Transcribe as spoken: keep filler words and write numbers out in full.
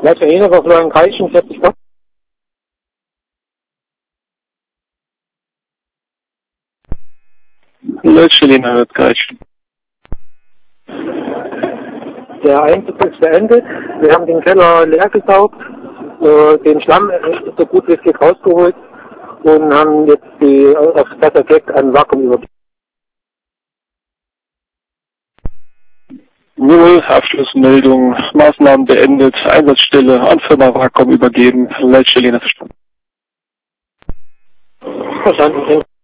Leitstelle war Florian Kreischen, vierzig Watt. Leitstelle wird Kreischen. Der Einsatz ist beendet. Wir haben den Keller leer gesaugt, äh, den Schlamm so gut wie es geht rausgeholt und haben jetzt die, auf das Objekt ein Vakuum übergeben. Null, Abschlussmeldung, Maßnahmen beendet, Einsatzstelle an Firma Vakuum übergeben, Leitstelle verstanden. Verstanden.